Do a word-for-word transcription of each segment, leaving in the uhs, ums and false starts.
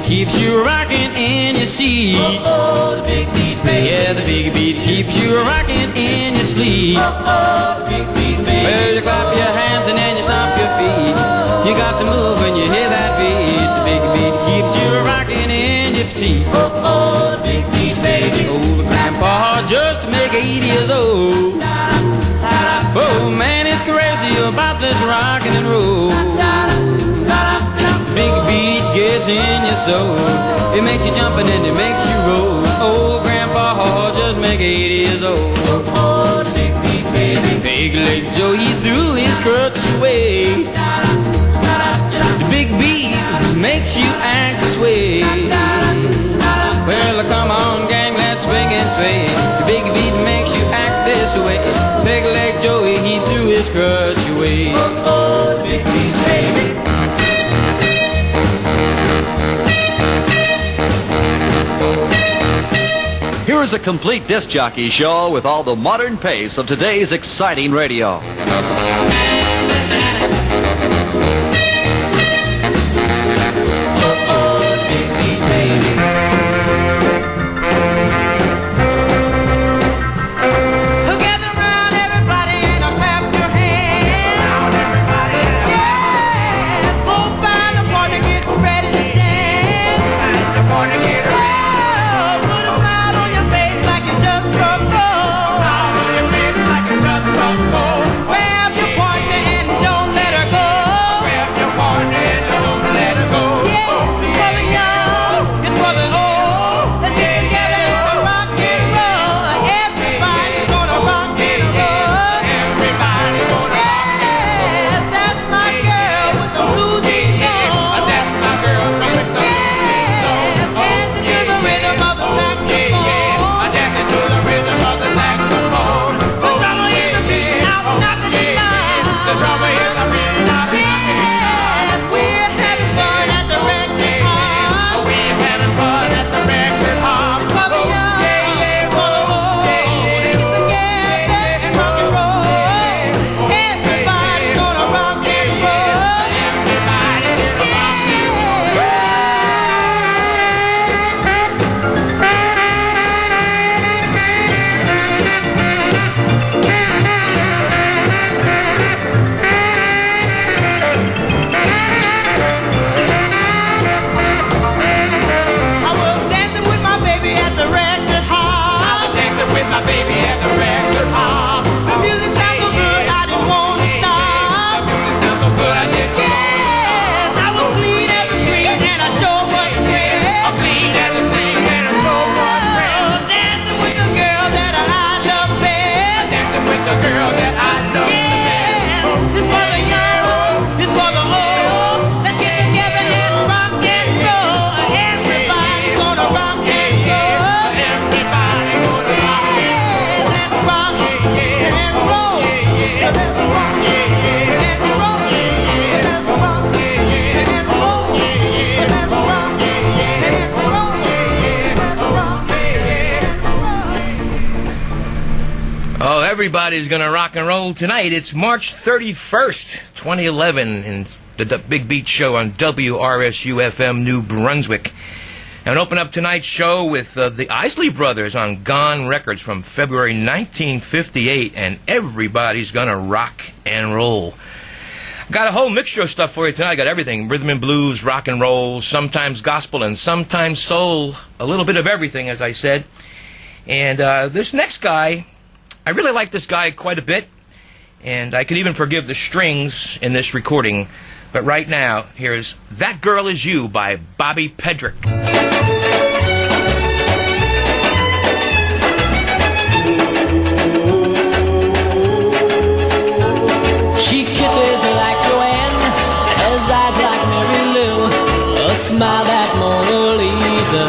keeps you rocking in your seat. Oh, oh, the big beat, baby. Yeah, the big beat keeps you rocking in your sleep. Oh, oh, the big beat, baby. Well, you clap your hands and then you stomp your feet. You got to move when you hear that beat. The big beat keeps you rocking in your seat. Oh, oh, the big beat, baby. Old grandpa just to make eighty years old. Oh man, it's crazy about this rockin' and roll. Big beat gets in your soul. It makes you jump and then it makes you roll. Old grandpa just make eighty years old. Oh, the big beat, baby. Big leg Joe, he threw his crutch away. The big beat makes you act this way. Well, come on, gang, let's swing and sway. The big beat makes you act this way. Big leg Joey, he threw his crutch away. Oh, oh, the big beat, baby. Here is a complete disc jockey show with all the modern pace of today's exciting radio. Everybody's gonna rock and roll tonight. It's March thirty-first, twenty eleven, in the, the Big Beat Show on W R S U F M New Brunswick. And open up tonight's show with uh, the Isley Brothers on Gone Records from February nineteen fifty-eight, and Everybody's Gonna Rock and Roll. Got a whole mixture of stuff for you tonight. I got everything: rhythm and blues, rock and roll, sometimes gospel, and sometimes soul. A little bit of everything, as I said. And uh, this next guy, I really like this guy quite a bit, and I could even forgive the strings in this recording. But right now, here's That Girl Is You by Bobby Pedrick. She kisses like Joanne, has eyes like Mary Lou, a smile that Mona Lisa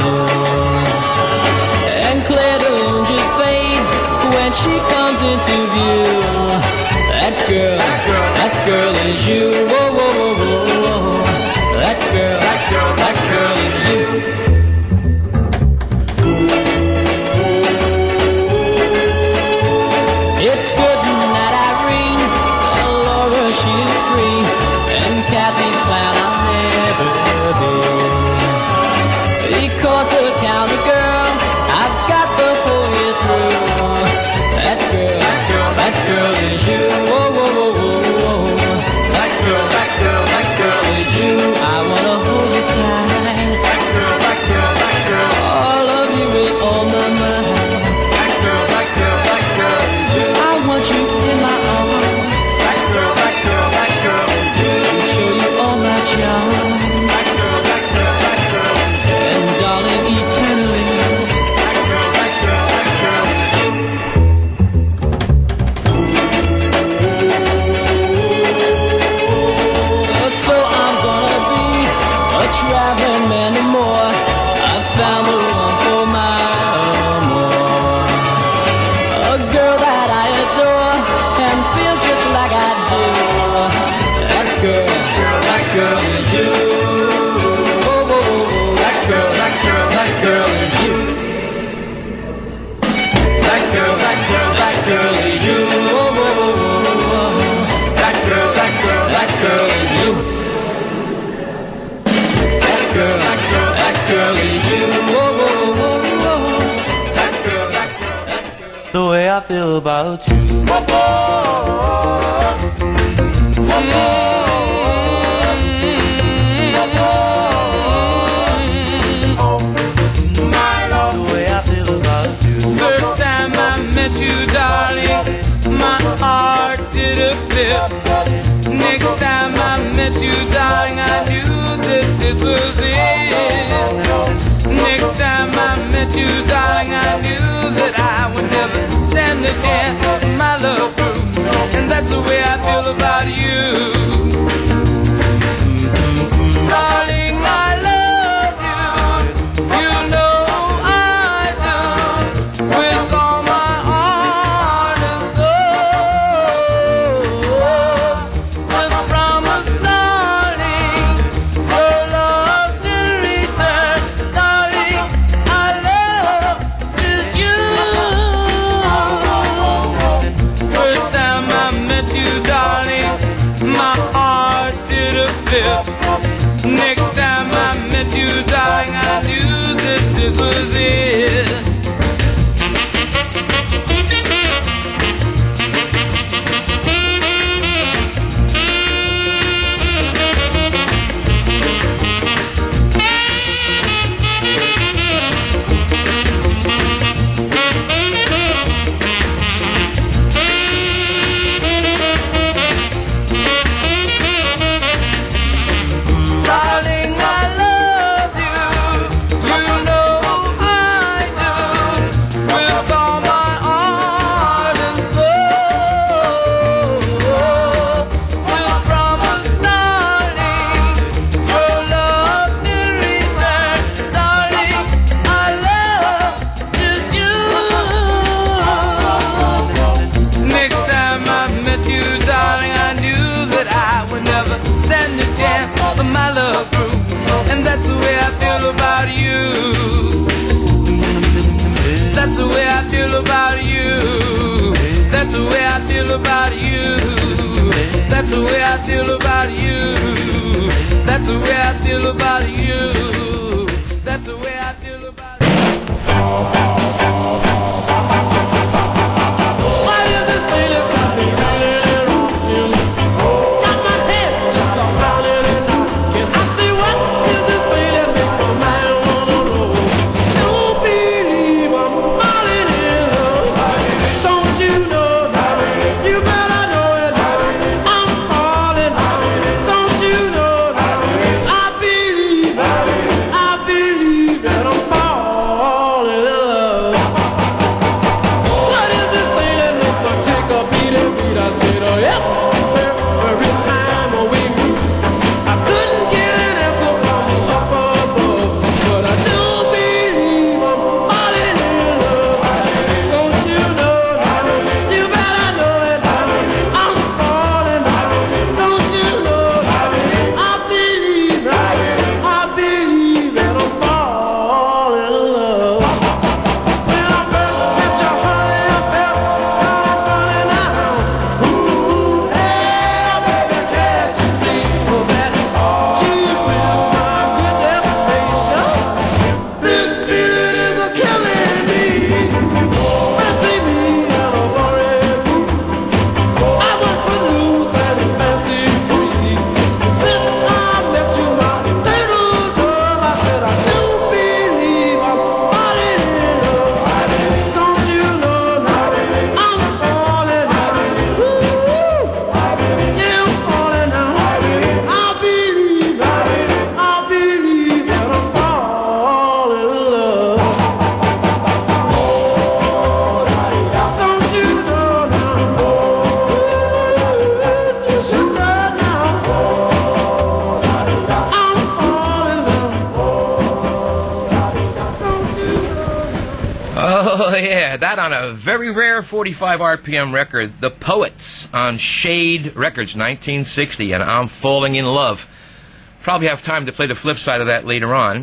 knew. And Claire de Lune just fades when she comes into view. That girl, that girl, that girl is you. Whoa, whoa, whoa, whoa, whoa. That girl, that girl, that girl is you. It's good night, Irene. Laura, she's free, and Kathy's clown I'll never be. is you. Whoa, whoa, whoa, whoa, whoa. That girl, that girl, that girl is you. I wanna hold you tight. That girl, that girl, that girl. All of you is on my mind. That girl, that girl, that girl is you. I want you in my arms. That girl, that girl, that girl is you. To show you all my charm. That girl, that girl, that girl is you. And darling, eternally. That girl, that girl, that girl is you. So I'm gonna be a traveling man no more. I found the one for my amour. A girl that I adore and feels just like I do. That girl, that girl is you. Oh, oh, oh, oh. That girl, that girl, that girl is you. That girl, that girl, that girl is you. Oh, oh, oh, oh, oh. That girl, that girl, that girl is you. That girl, that girl, that girl is you. Whoa, whoa, whoa, whoa. That girl, that girl, that girl. The way I feel about you. My love. The way I feel about you. First time I met you, darling, my heart did a flip. Next time I met you, darling, I knew that this was it. Next time I met you, darling, I knew that I would never stand the chance of my love through. And that's the way I feel about you. Darling, I love you. You know I do. With all my heart and soul. Just promise, darling, your love will return. Darling, I love just you. First time I met you, darling, my heart did a flip. Next time I met you, darling, I knew that this was it. Darling, I love you. You know I do. With all my heart and soul. With promise, darling, your love will return. Darling, I love just you. Next time I met you, darling, I knew that I would never stand a chance of my love through. And that's the way I feel about you. That's the way I feel about you. That's the way I feel about you. That's the way I feel about you. That's the way I feel about you. That's the way I feel about you. Why is this thing that's got me running and rocking? Got my head just a rolling and rocking. I say, what is this thing that makes my mind wanna roll? Don't believe I'm falling in love. Don't you know that? You better know it. I'm falling. Don't you know that? I believe, I believe that I'm falling in love. Oh, yeah, that on a very rare forty-five R P M record, The Poets on Shade Records, nineteen sixty, and I'm Falling in Love. Probably have time to play the flip side of that later on.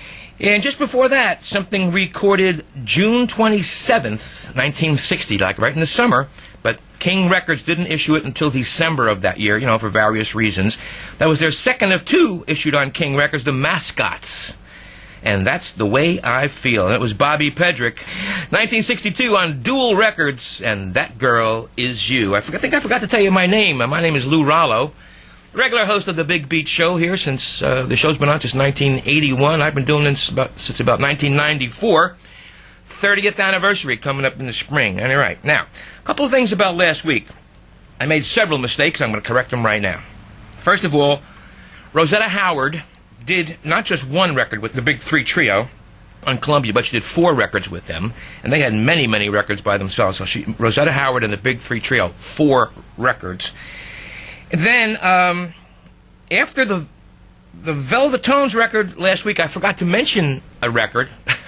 And just before that, something recorded June twenty-seventh, nineteen sixty, like right in the summer, but King Records didn't issue it until December of that year, you know, for various reasons. That was their second of two issued on King Records, The Mascots. And that's The Way I Feel. And it was Bobby Pedrick, nineteen sixty-two on Dual Records, and That Girl Is You. I, forgot, I think I forgot to tell you my name. My name is Lou Rollo, regular host of the Big Beat Show here since uh, the show's been on since nineteen eighty-one. I've been doing this about, since about nineteen ninety-four. thirtieth anniversary coming up in the spring. All right. Now, a couple of things about last week. I made several mistakes. I'm going to correct them right now. First of all, Rosetta Howard did not just one record with the Big Three Trio on Columbia, but she did four records with them, and they had many, many records by themselves. So she, Rosetta Howard and the Big Three Trio, four records. And then, um, after the the Velvetones record last week, I forgot to mention a record.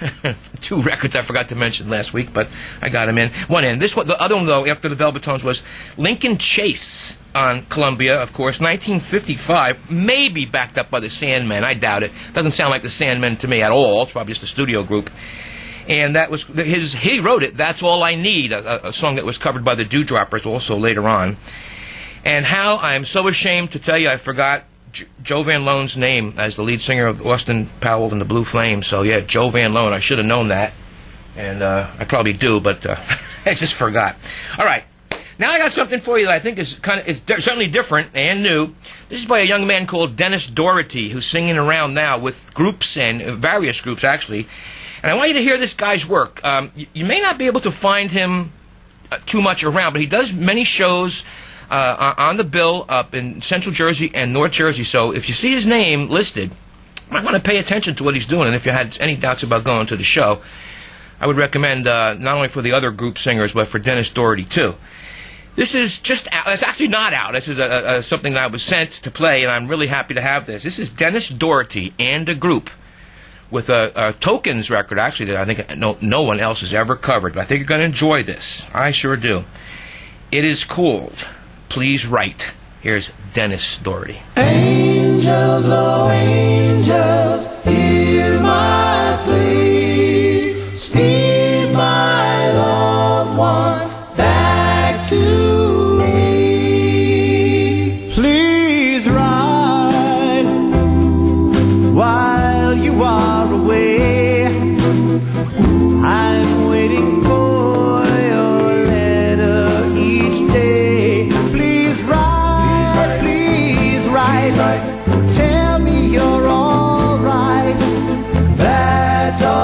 Two records I forgot to mention last week, but I got them in. One in. This one, the other one, though, after the Velvetones was Lincoln Chase on Columbia, of course, nineteen fifty-five, maybe backed up by the Sandmen. I doubt it. Doesn't sound like the Sandmen to me at all. It's probably just a studio group. And that was his. He wrote it, That's All I Need, a, a song that was covered by the Dewdroppers also later on. And how I'm so ashamed to tell you I forgot J- Joe Van Loan's name as the lead singer of Austin Powell and the Blue Flames. So, yeah, Joe Van Loan. I should have known that. And uh, I probably do, but uh, I just forgot. All right. Now I got something for you that I think is kind of is di- certainly different and new. This is by a young man called Dennis Doherty, who's singing around now with groups and uh, various groups, actually. And I want you to hear this guy's work. Um, you, you may not be able to find him uh, too much around, but he does many shows uh, on the bill up in Central Jersey and North Jersey. So if you see his name listed, you might want to pay attention to what he's doing. And if you had any doubts about going to the show, I would recommend uh, not only for the other group singers, but for Dennis Doherty, too. This is just out. It's actually not out. This is a, a, something that I was sent to play, and I'm really happy to have this. This is Dennis Doherty and a group with a, a Tokens record, actually, that I think no, no one else has ever covered. But I think you're going to enjoy this. I sure do. It is called Please Write. Here's Dennis Doherty. Angels, oh angels, hear my plea. Speed my loved one back to me. Please ride while you are away. I'm waiting for your letter each day. Please ride, please ride. Tell me you're all right. That's all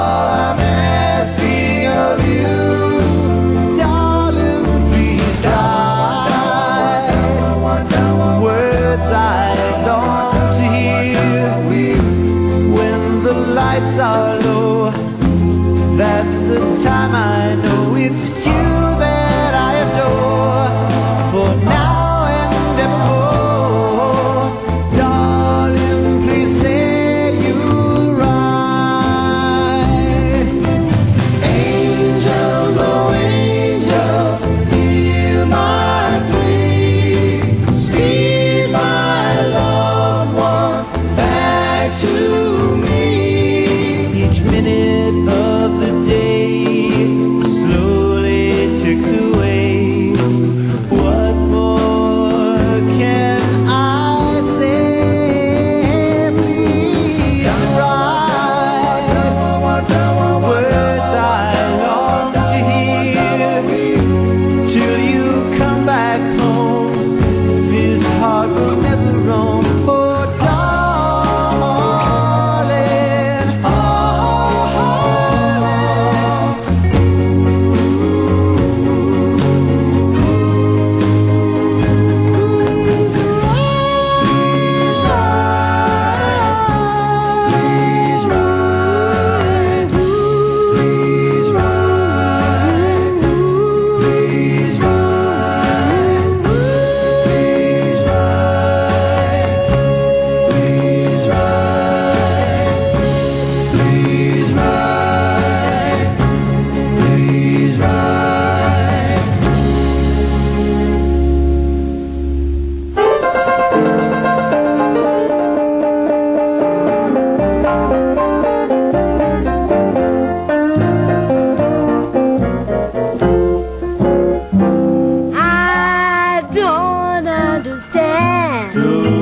understand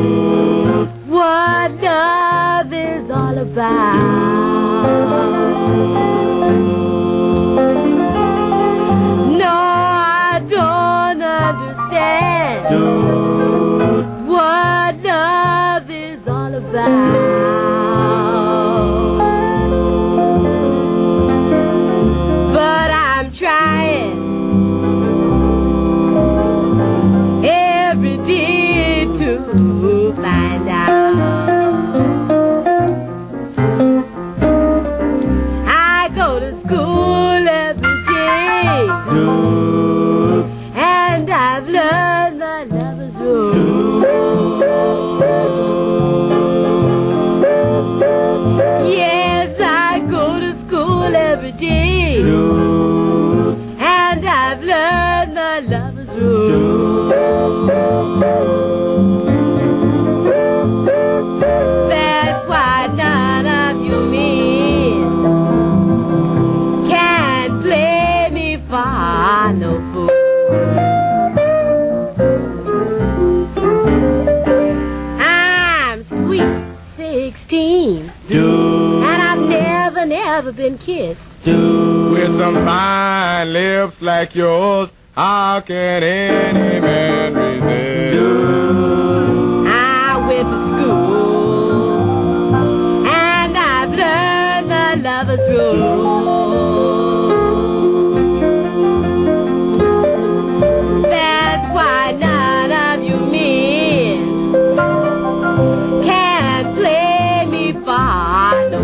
what love is all about. No, I don't understand what love is all about. But I'm trying every day to find out. I go to school every day, and I've learned the lover's rule. Yes, I go to school every day, and I've learned the lover's rule. That's why none of you men can play me for no fool. I'm sweet sixteen, and I've never, never been kissed. With some fine lips like yours, how can any man resist? I went to school, and I've learned the lover's rule. That's why none of you men can play me for no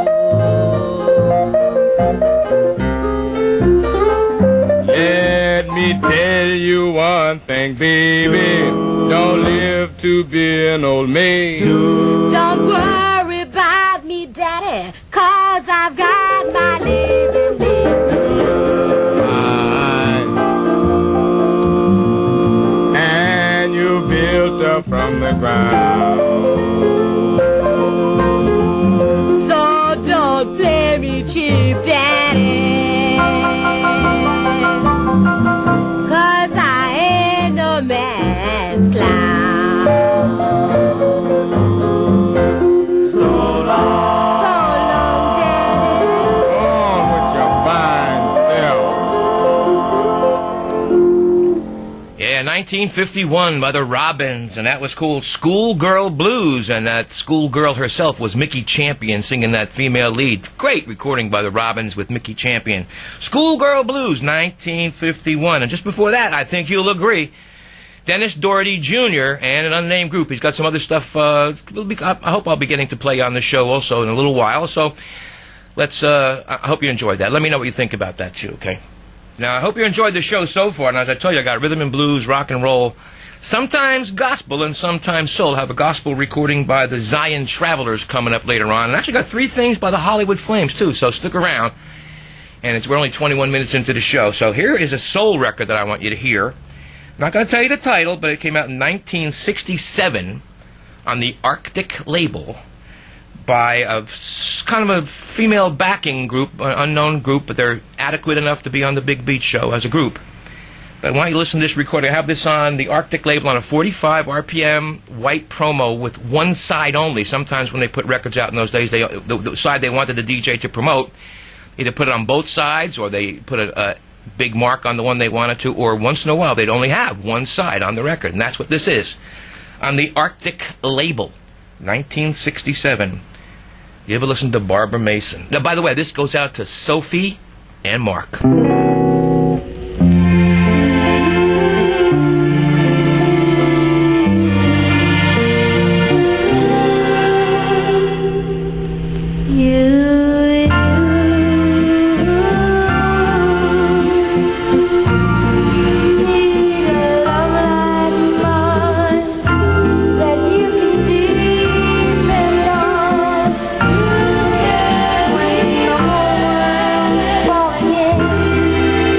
fool. Let me tell you one thing, baby, don't live to be an old maid. Don't worry about me, Daddy, 'cause I've got my living made. And you built up from the ground. So don't play me cheap, Daddy, 'cause I ain't no man's clown. So long, so long, Daddy. On with your fine self. Yeah, nineteen fifty-one by the Robins, and that was called Schoolgirl Blues, and that schoolgirl herself was Mickey Champion singing that female lead. Great recording by the Robins with Mickey Champion. Schoolgirl Blues, nineteen fifty-one. And just before that, I think you'll agree, Dennis Doherty Junior and an unnamed group. He's got some other stuff. Uh, we'll be, I hope I'll be getting to play on the show also in a little while. So let's. Uh, I hope you enjoyed that. Let me know what you think about that too. Okay. Now I hope you enjoyed the show so far. And as I tell you, I got rhythm and blues, rock and roll, sometimes gospel, and sometimes soul. I have a gospel recording by the Zion Travelers coming up later on, and I actually got three things by the Hollywood Flames too. So stick around. And it's we're only twenty-one minutes into the show. So here is a soul record that I want you to hear. I'm not going to tell you the title, but it came out in nineteen sixty-seven on the Arctic label by a s- kind of a female backing group, an unknown group, but they're adequate enough to be on the Big Beat Show as a group. But I want you to listen to this recording. I have this on the Arctic label on a forty-five R P M white promo with one side only. Sometimes when they put records out in those days, they the, the side they wanted the D J to promote, either put it on both sides or they put a, a big mark on the one they wanted to, or once in a while they'd only have one side on the record, and that's what this is. On the Arctic label, nineteen sixty-seven. You ever listen to Barbara Mason? Now, by the way, this goes out to Sophie and Mark. Yeah.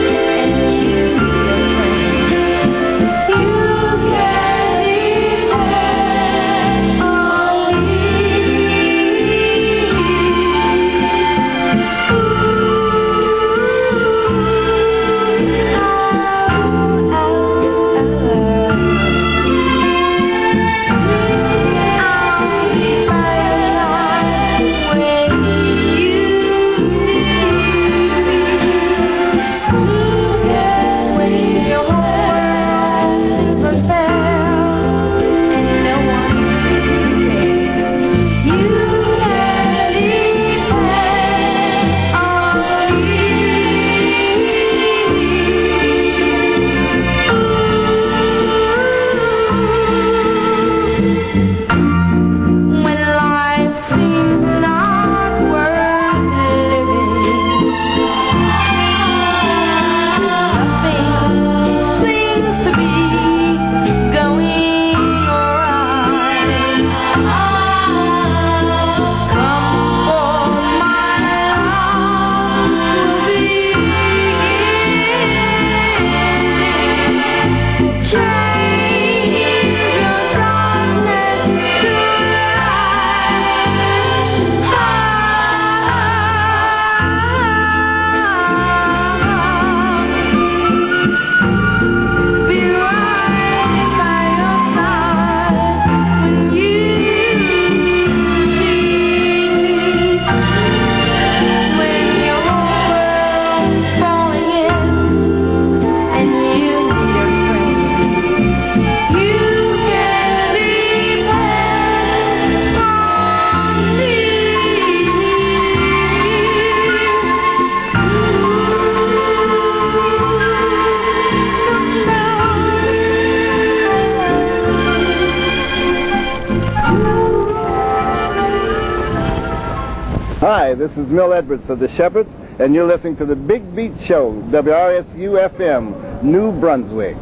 Hi, this is Mill Edwards of the Shepherds, and you're listening to the Big Beat Show, W R S U F M, New Brunswick.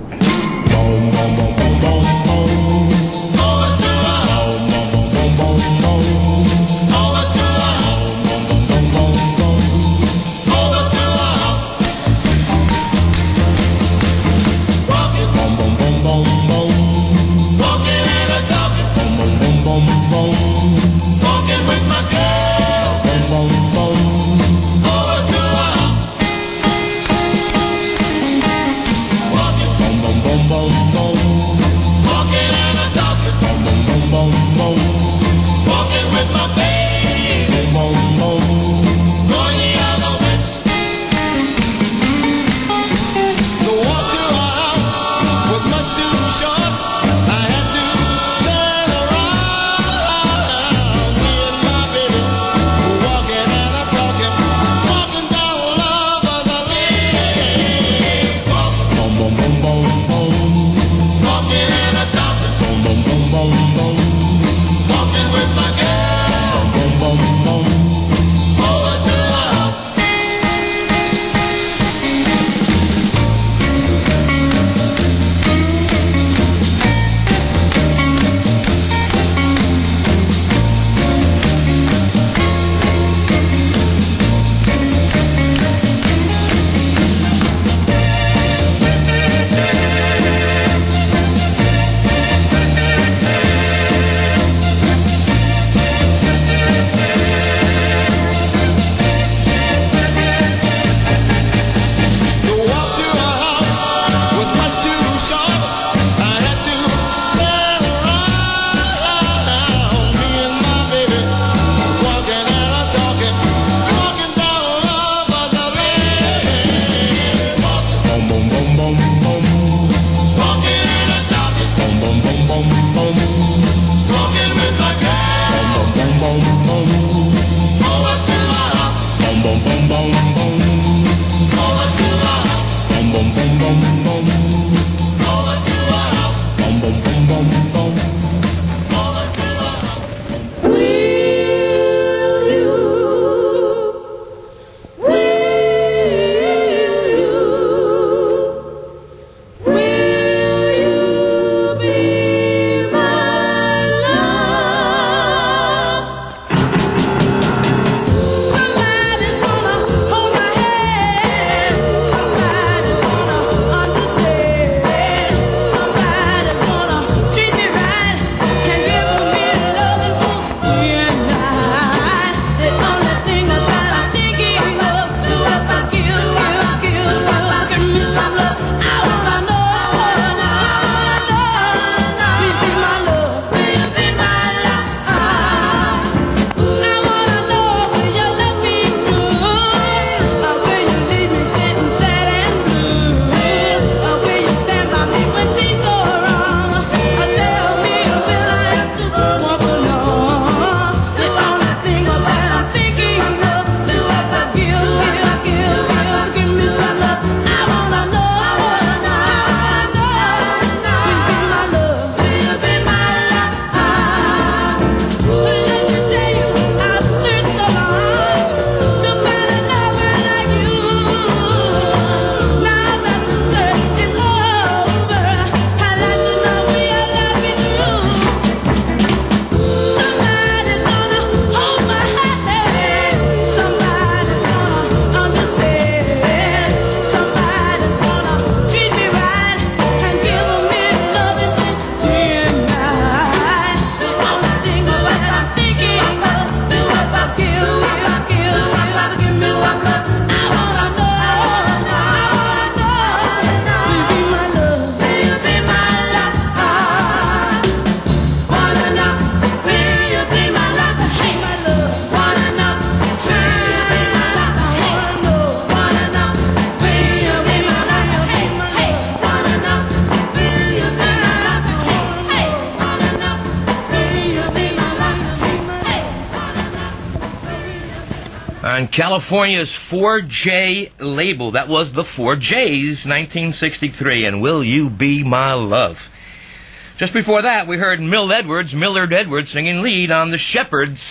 On California's four J label. That was the four J's, nineteen sixty-three, and Will You Be My Love. Just before that, we heard Mill Edwards, Millard Edwards, singing lead on the Shepherds,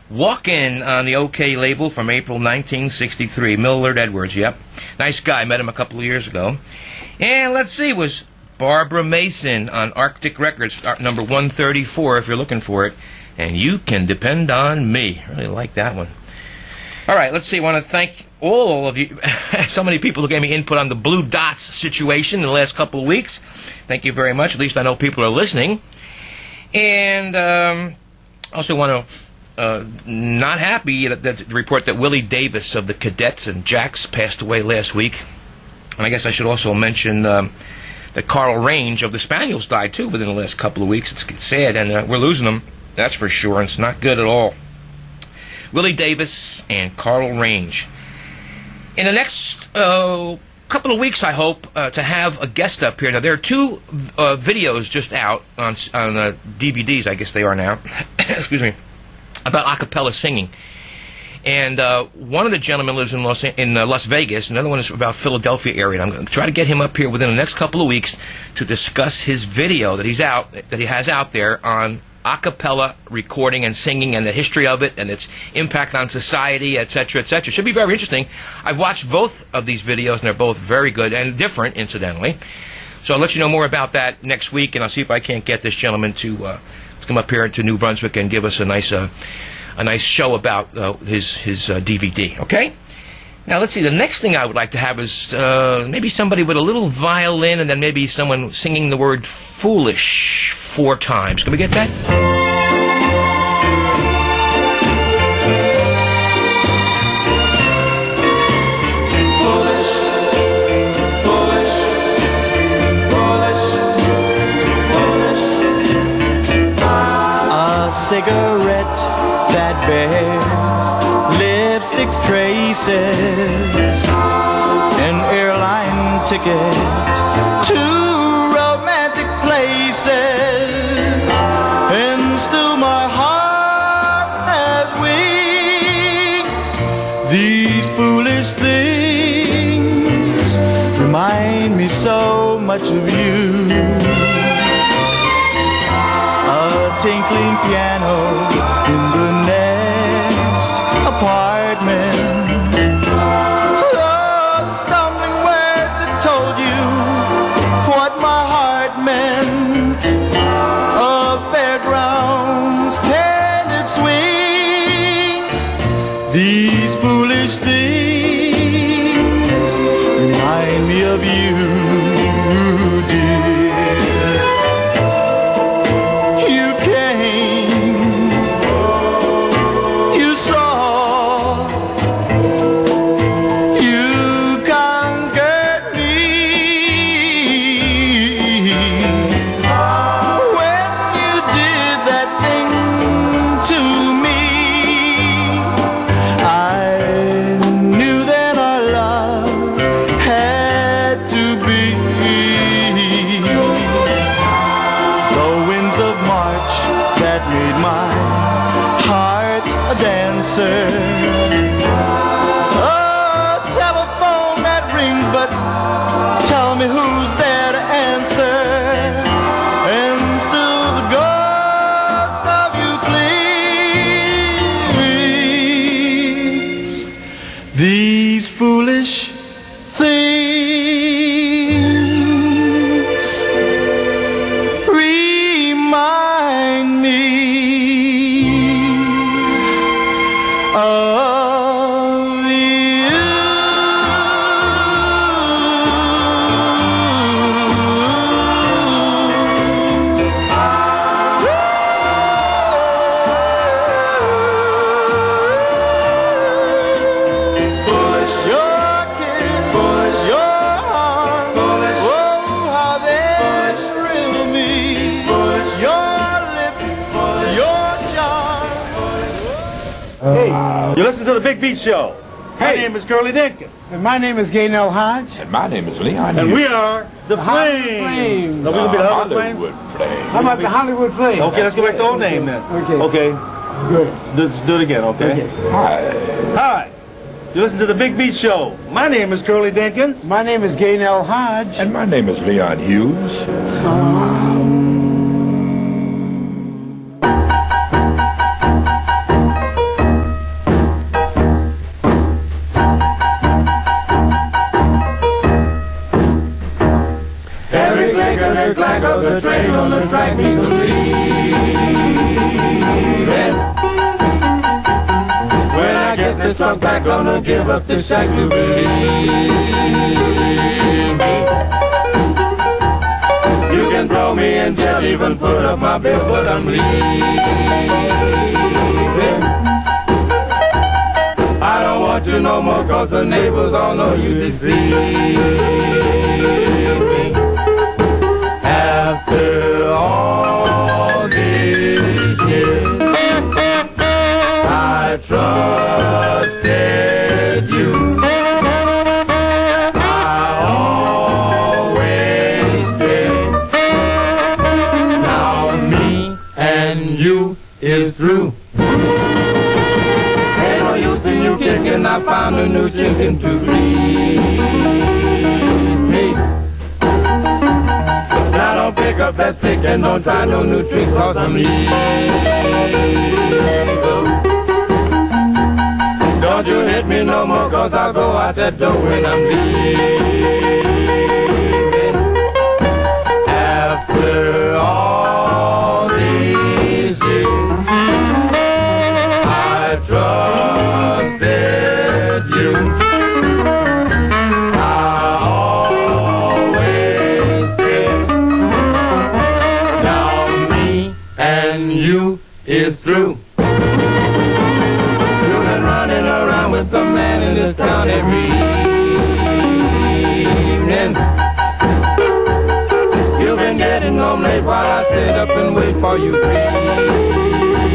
Walk-In on the OK label from April nineteen sixty-three. Millard Edwards, yep. Nice guy. Met him a couple of years ago. And let's see, was Barbara Mason on Arctic Records, number one thirty-four, if you're looking for it. And You Can Depend on Me. Really like that one. All right, let's see. I want to thank all of you. So many people who gave me input on the Blue Dots situation in the last couple of weeks. Thank you very much. At least I know people are listening. And um, also want to, uh, not happy that, that the report that Willie Davis of the Cadets and Jacks passed away last week. And I guess I should also mention um, that Carl Range of the Spaniels died, too, within the last couple of weeks. It's, it's sad, and uh, we're losing them. That's for sure, and it's not good at all. Willie Davis and Carl Range. In the next uh, couple of weeks, I hope uh, to have a guest up here. Now, there are two uh, videos just out on, on uh, D V Ds, I guess they are now, excuse me, about a cappella singing. And uh, one of the gentlemen lives in Las, in uh, Las Vegas. Another one is about Philadelphia area. And I'm going to try to get him up here within the next couple of weeks to discuss his video that he's out that he has out there on a cappella recording and singing and the history of it and its impact on society, et cetera, et cetera. Should be very interesting. I've watched both of these videos, and they're both very good and different, incidentally. So I'll let you know more about that next week, and I'll see if I can't get this gentleman to, uh, to come up here to New Brunswick and give us a nice uh, a nice show about uh, his, his uh, D V D, okay? Now, let's see. The next thing I would like to have is uh, maybe somebody with a little violin and then maybe someone singing the word foolish four times. Can we get that? Foolish, foolish, foolish, foolish. A cigarette that bears lipstick's traces, an airline ticket to romantic places, and still my heart has wings. These foolish things remind me so much of you. A tinkling piano in the next apartment. Oh, stumbling words that told you what my heart meant. Of fairgrounds, candid swings. These foolish things remind me of you, dear. A telephone that rings, but tell me who's there to answer. And still the ghost of you, please. These foolish things remind me of you. Foolish, your kiss, foolish, your arms, foolish, oh, how they thrill me. Foolish, your lips, foolish, your charm. Hey, you listen to the Big Beat Show. Hey. My name is Curly Dinkins. And my name is Gaynell Hodge. And my name is Leon And Hughes. we are the Flames. Flames. No, we gonna be the Hollywood Flames. How about the Hollywood Flames? Okay, let's go back to our name then. Okay. Okay. Good. Let's do it again, okay? Okay. Hi. Hi. You listen to the Big Beat Show. My name is Curly Dinkins. My name is Gaynell Hodge. And my name is Leon Hughes. drag me to leaving. When I get this truck back, gonna give up this shack to believe me. You can throw me in jail, even put up my bill, but I'm leaving. I don't want you no more, cause the neighbors all know you deceive me. After all these years, I trusted you. Is through. Ain't no use in you kicking, I found a new chicken to please me. Now don't pick up that stick and don't try no new trick, cause I'm legal. Don't you hit me no more, cause I'll go out that door when I'm leaving. After all these years, I trusted you. I always cared. Now me and you is through. You've been running around with some man in this town every evening. You've been getting home late while I sit up and wait for you grieving.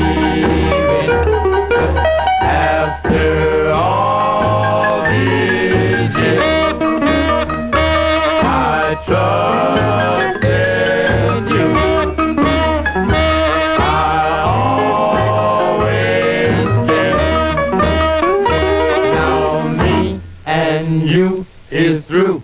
After all these years, I trusted you. I always cared. Now me and you is through.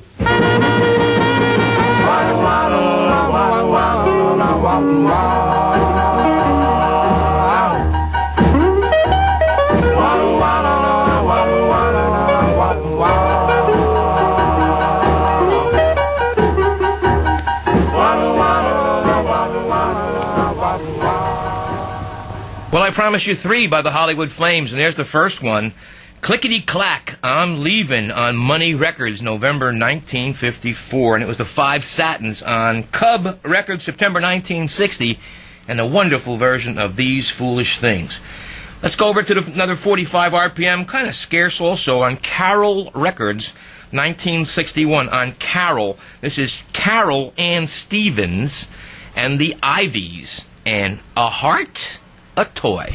Well, I promise you three by the Hollywood Flames, and there's the first one. Clickety Clack, I'm Leaving on Money Records, November nineteen fifty-four. And it was the Five Satins on Cub Records, September nineteen sixty, and a wonderful version of These Foolish Things. Let's go over to the, another forty-five R P M, kind of scarce also, on Carol Records, nineteen sixty-one. On Carol, this is Carol Ann Stevens and the Ivies, and A Heart, a Toy.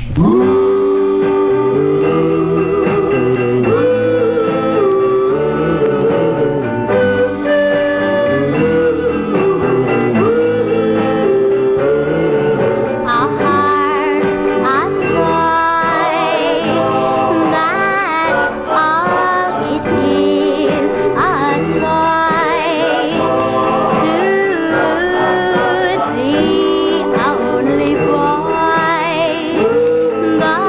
The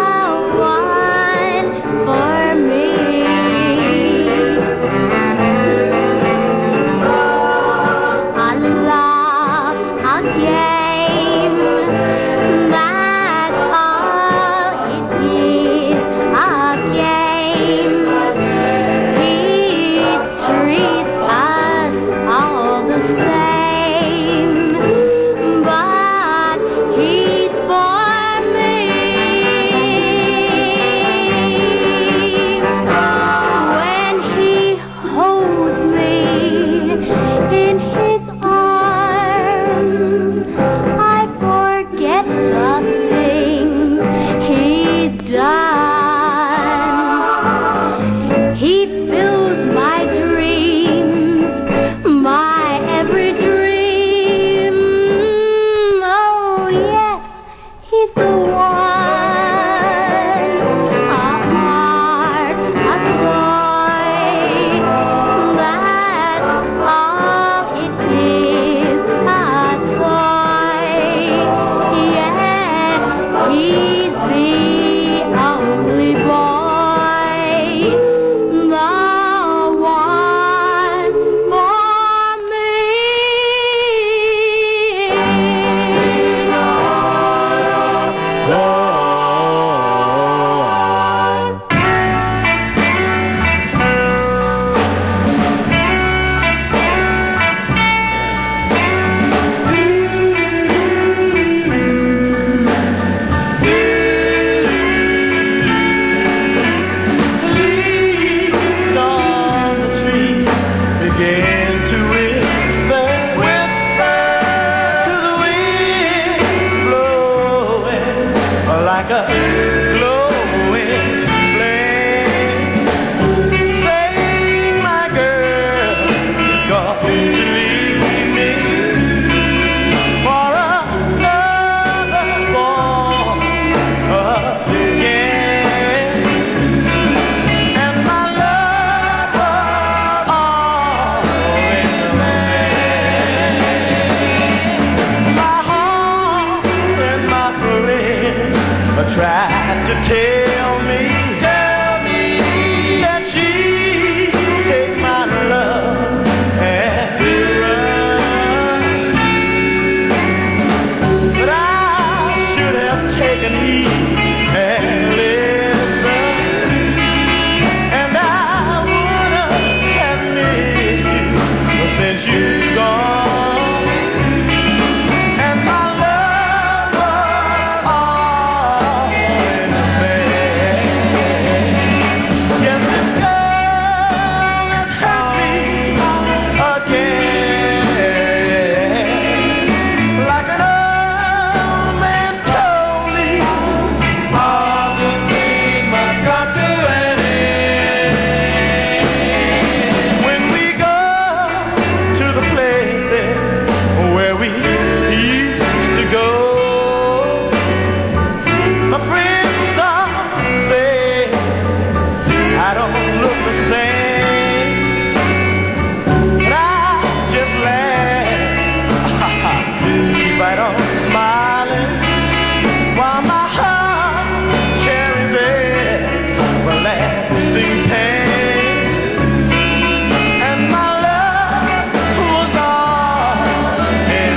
like a glowing flame. Say my girl is going to leave me for another boy again. And my love was all in the man. My heart and my friend tried to tell me, tell me that she'd take my love and run. But I should have taken heed and listened, and I would have missed you since you've gone. And my love was all in the bag. Yes, this girl has hurt me again. Like an old man told me, all good things must come to an end. When we go to the places where we used to go, my friends all say I don't look the same, but I just laugh, keep right on smiling, while my heart carries everlasting pain. And my love was all in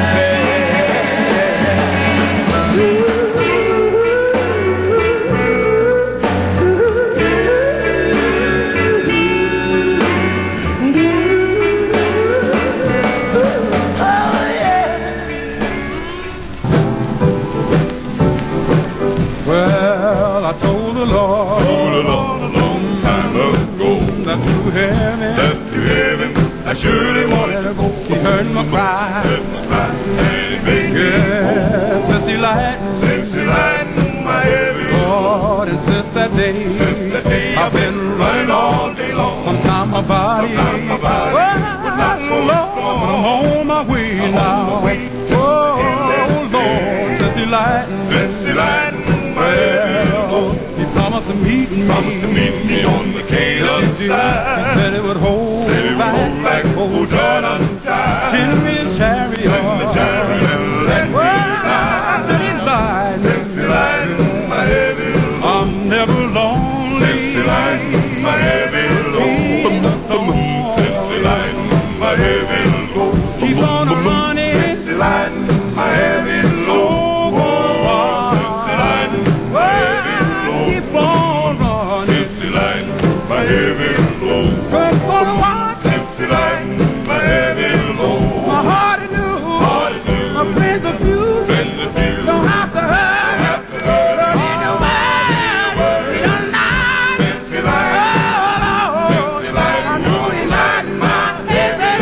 Well, I told the Lord, Told the Lord a long time ago that to heaven, that to heaven I surely wanted to go. He heard my cry. Heard my cry, and it made me Yes, since he lightened, since it lightened my heavy load. Lord, and since that day, Since that day I've been running all day long. Sometimes my body, Sometimes my body well, was not so Lord, strong. but I'm on my way I'm now. on my way to Oh, the Lord, since he lightened, Since it lightened my heavy well, load. he promised to meet me, Promised to meet me on the Cape Yes, he did. He side. said it would hold Said it would back, hold back, hold Jordan tight. till his chariot, Send the chariot and let me well, ride. then he lied. Since it lightened my heavy load. I'm never lonely. Since it lightened my heavy load. Since it lightened my heavy load. Keep on running. Since it lightened my heavy load. Since it lightened my heavy load. Keep on running. Since it lightened my heavy load. Run for the watch. Since it lightened my heavy load. My heart is new. Heart is new. My friends are few. Friends are few. Don't have to hurt. Have to hurt. Don't need no man. He done lied. Since it lightened. Oh, Lord. Since it lightened. I know he lightened my heavy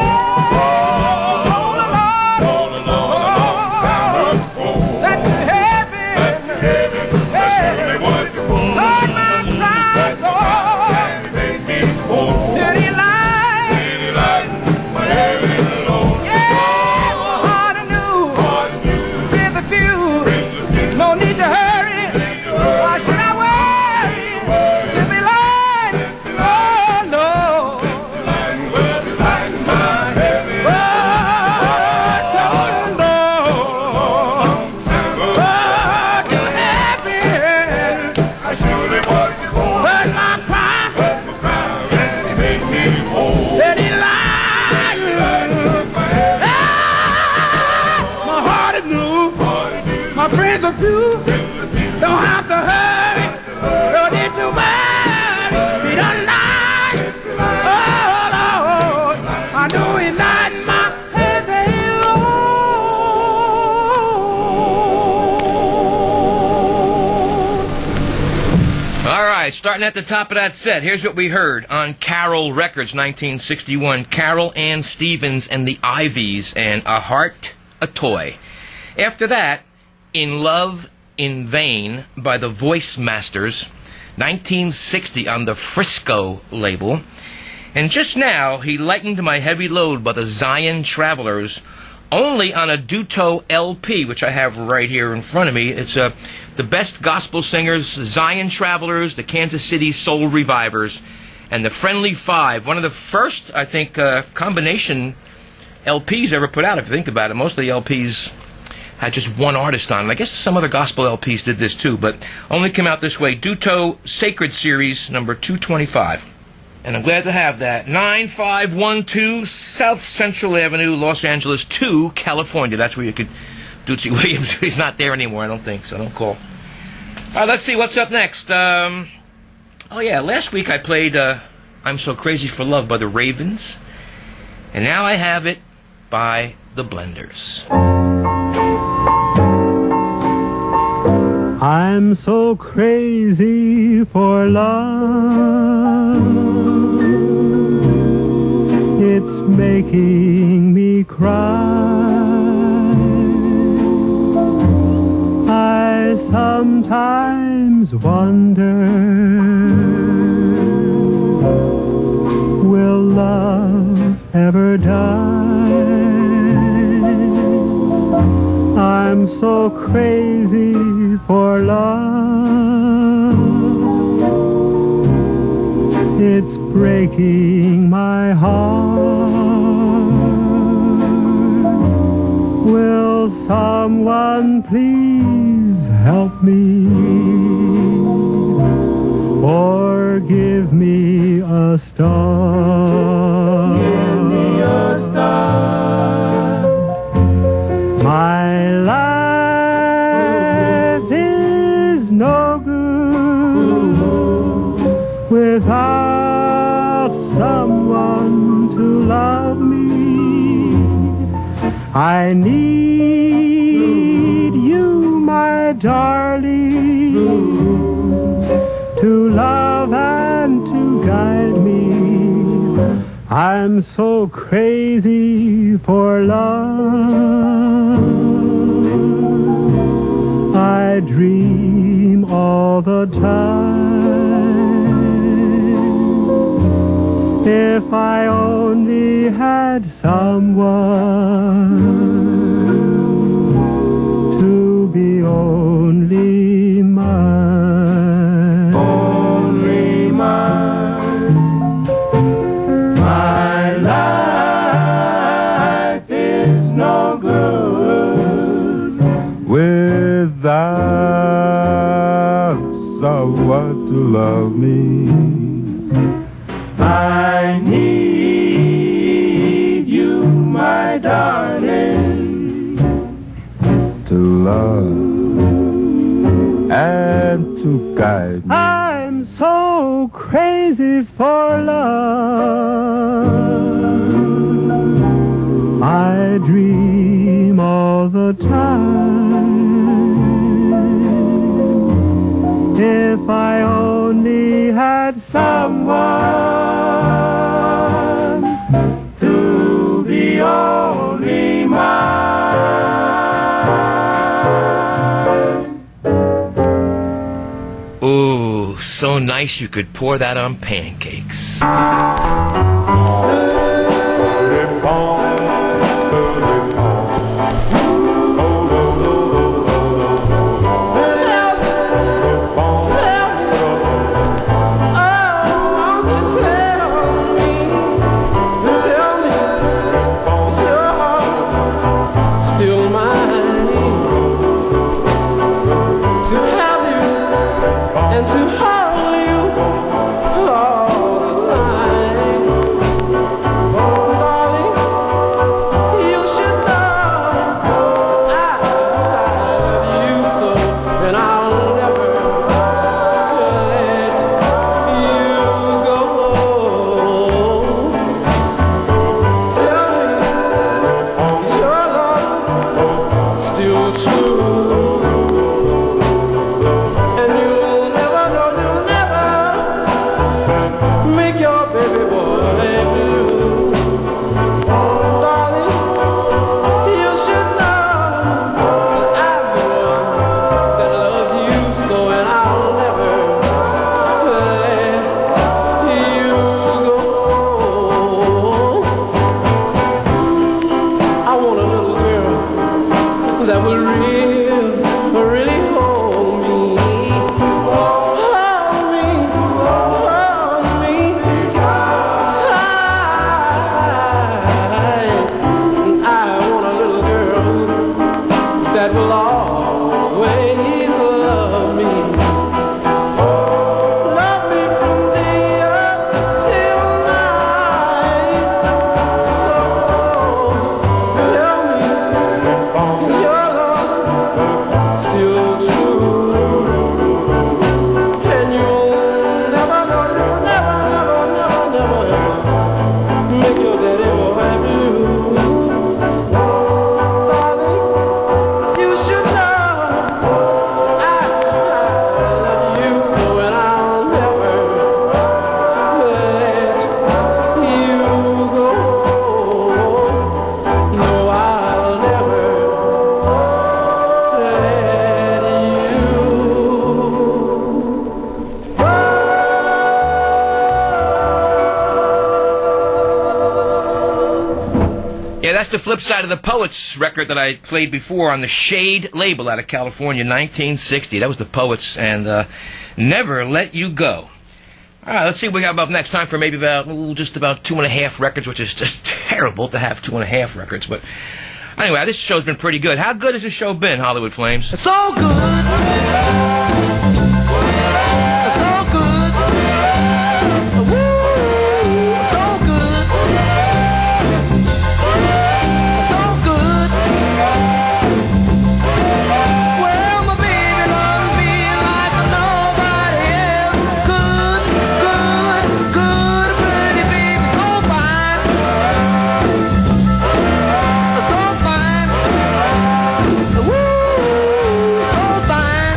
load. Told the Lord. Told the Lord a long time ago. That to heaven. Heaven, I surely wanted to go. Lord, my pride, Lord. And he made me whole. Did he lie? Did he lighten my heavy load? Yeah, my heart anew. Heart new. Friends are few. Friends are few. No need to hurry. Why should I worry? Simply light. Oh, Lord. Lighten, well, he lightened my heavy Oh, told him, Lord. Oh, to heaven. I surely wanted to go. Heard my cry. But my crown, and he made me whole. That he lied. My heavy Ah, my heart is new. heart new. My friends are few. Friends are few. Don't have to hurry. Don't need to worry. He done lied. Oh, Lord. I know he lied in my heavy load. All right, starting at the top of that set, here's what we heard on Carol Records, nineteen sixty-one. Carol Ann Stevens and the Ivies and A Heart, a Toy. After that, In Love in Vain by the Voice Masters, nineteen sixty on the Frisco label. And just now, he lightened my heavy load by the Zion Travelers, only on a Duto L P, which I have right here in front of me. It's uh, the best gospel singers, Zion Travelers, the Kansas City Soul Revivers, and the Friendly Five. One of the first, I think, uh, combination L Ps ever put out, if you think about it. Most of the L Ps had just one artist on it. I guess some other gospel L Ps did this too, but only came out this way. Duto Sacred Series, number two twenty-five. And I'm glad to have that. nine five one two South Central Avenue, Los Angeles two, California. That's where you could... Dootsy Williams, he's not there anymore, I don't think, so don't call. All right, let's see what's up next. Um, oh, yeah, last week I played uh, I'm So Crazy for Love by the Ravens. And now I have it by the Blenders. I'm so crazy for love. It's making me cry. I sometimes wonder, will love ever die? I'm so crazy for love. It's breaking my heart. Will someone please help me, or give me a star? Give me a star. My life is no good without someone to love me. I need you, my darling, to love and to guide me. I'm so crazy for love. I dream all the time. If I only had someone to be only mine. Only mine. My life is no good without someone to love me. I need you, my darling, to love and to guide me. I'm so crazy for love. I dream all the time. If I only had someone to be only mine. Ooh, so nice you could pour that on pancakes. That that will always love me. Love me from day till night. So tell me, is your love still true? And you'll never, never, never, never, never, never, ever make your daddy more happy. Darling, you should know I love you so, and I'll never let you go. No, I'll never let Yeah, that's the flip side of the Poets record that I played before on the Shade label out of California, nineteen sixty. That was the Poets, and uh, Never Let You Go. All right, let's see what we have up next. Time for maybe about, ooh, just about two and a half records, which is just terrible to have two and a half records. But anyway, this show's been pretty good. How good has this show been, Hollywood Flames? So good. So good. Woo. So good. So good. Well, my baby loves me like nobody else. Good, good, good, pretty baby, so fine. So fine. Woo, so fine.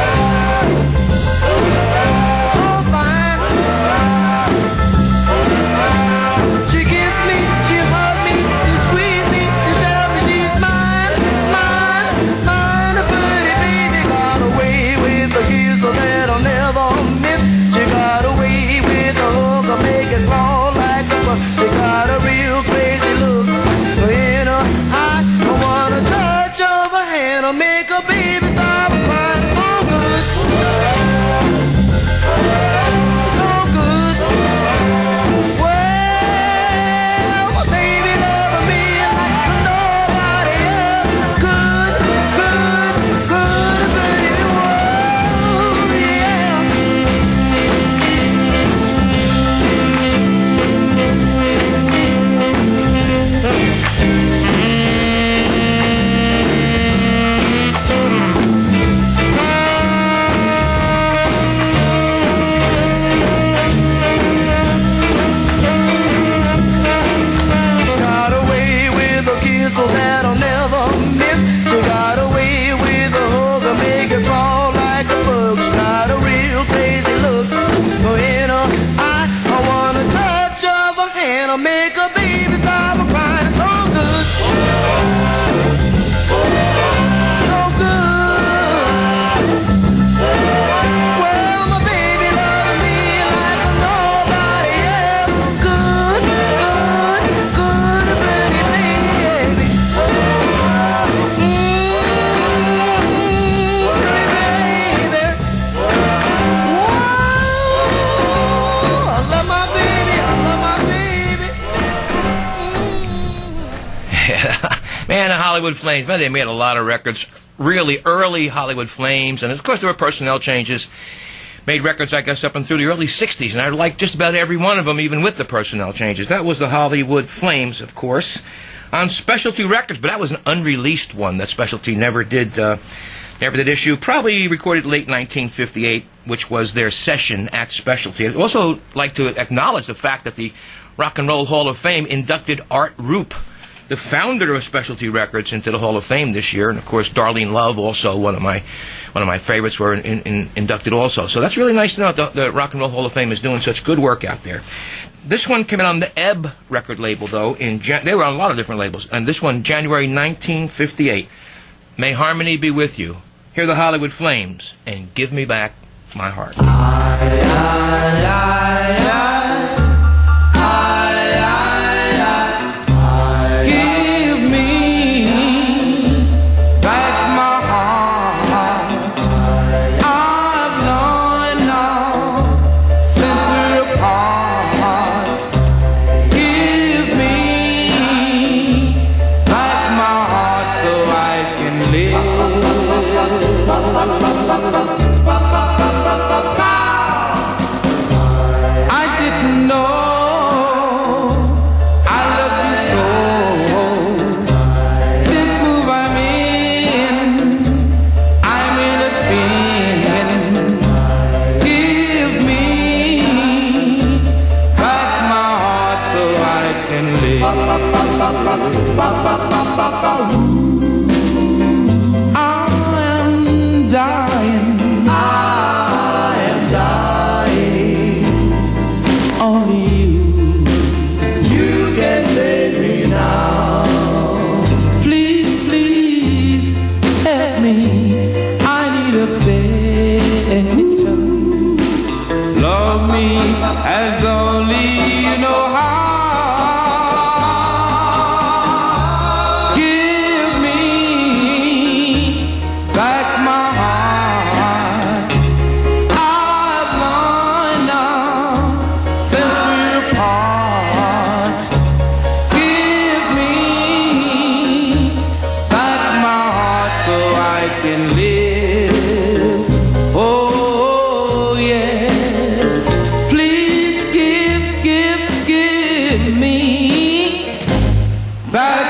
So fine. She kissed me, she hugged me, she squeezed me, she tells me she's mine, mine, mine. A pretty baby got away with a kiss that I'll never miss. She got away with a hook, a make it crawl like a bug. She got a real crazy look in her eye. I wanna touch of her hand, I'll make a baby stop crying. So good. So good. Well, my baby loving me like nobody else. Good, good, good, pretty world, yeah. She got away with a kiss that I'll never miss. She got away with a hug that make it crawl like a bug. She got a real crazy look in her eye. I wanna touch of her hand, I'll make a baby stop crying. So good. So good. Well, my baby loves me like nobody else. Good, good, good, pretty baby. Mm, pretty baby. Whoa, I love my baby, I love my baby. Man, the Hollywood Flames, man, they made a lot of records. Really early Hollywood Flames, and of course there were personnel changes. Made records, I guess, up and through the early sixties, and I liked just about every one of them, even with the personnel changes. That was the Hollywood Flames, of course, on Specialty Records, but that was an unreleased one that Specialty never did, uh, never did issue. Probably recorded late nineteen fifty-eight, which was their session at Specialty. I'd also like to acknowledge the fact that the Rock and Roll Hall of Fame inducted Art Rupe, the founder of Specialty Records, into the Hall of Fame this year, and of course Darlene Love, also one of my one of my favorites, were in, in, in, inducted also. So that's really nice to know that the, the Rock and Roll Hall of Fame is doing such good work out there. This one came out on the Ebb record label, though. In Jan- they were on a lot of different labels, and this one, January nineteen fifty-eight. May harmony be with you. Hear the Hollywood Flames and give me back my heart. Give me back my heart. I've known now since we're apart. Give me back my heart so I can live. That